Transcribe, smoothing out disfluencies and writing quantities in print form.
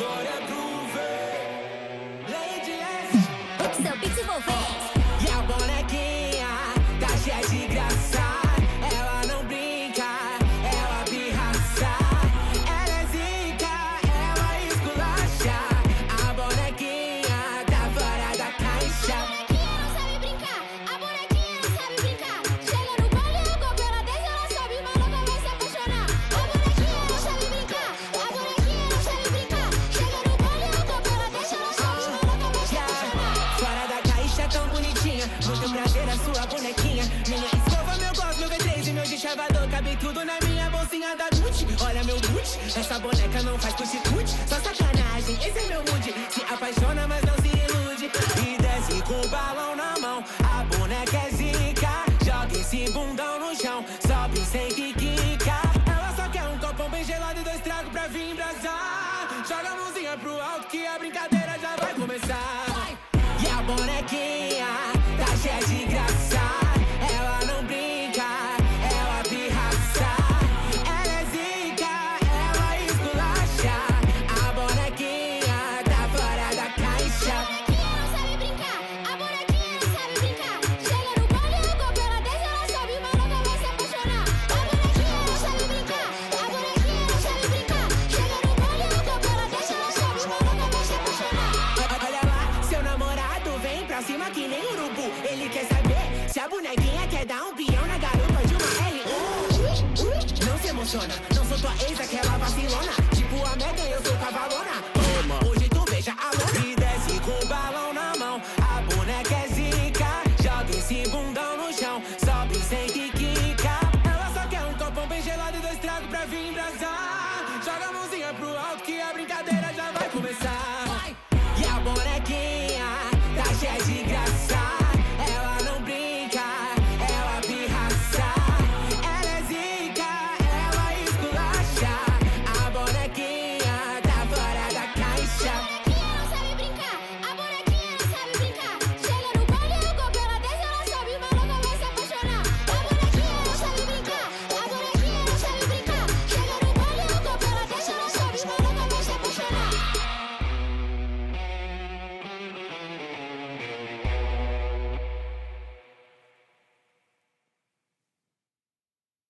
agora é groove. Lady S. Seu beat envolvente. E a bonequinha tá cheia de graça. Ela não brinca, ela pirraça. Ela é zica, ela esculacha. A bonequinha tá fora da caixa. A bonequinha não sabe brincar. Chega no baile, eu compro ela desce, ela sobe, mas nunca vai se apaixonar. A bonequinha não sabe brincar. A bonequinha não sabe brincar. Chega no baile, eu compro ela desce, ela sobe, mas nunca vai se apaixonar. Fora da caixa, tão bonitinha. Muito prazer, a sua bonequinha. Minha escova, meu gloss, meu V3 e meu deschavador. Cabe tudo na minha bolsinha da Gucci. Olha meu boot, essa boneca não faz cuti-cuti. Só sacanagem, esse é meu mood. Se apaixona, mas não se ilude. E desce com o balão na mão. A boneca é zica. Joga esse bundão no chão. Sobe sem que quica. Ela só quer um copão bem gelado e 2 tragos pra vir embrasar. Joga a mãozinha pro alto que a brincadeira já vai começar. E a bonequinha tá cheia de graça. Ela não brinca, ela pirraça. Ela é zica, ela esculacha. A bonequinha tá fora da caixa. A bonequinha não sabe brincar. Chega no baile, eu compro ela desce, ela sobe, mas nunca vai se apaixonar. A bonequinha não sabe brincar. A bonequinha não sabe brincar. Chega no baile, eu compro ela desce, ela sobe, mas nunca vai se apaixonar. Olha lá, seu namorado vem pra cima que nem urubu. Ele quer saber se a bonequinha quer dar um peão na garupa de uma R. Não se emociona, não sou tua ex, aquela vacilona.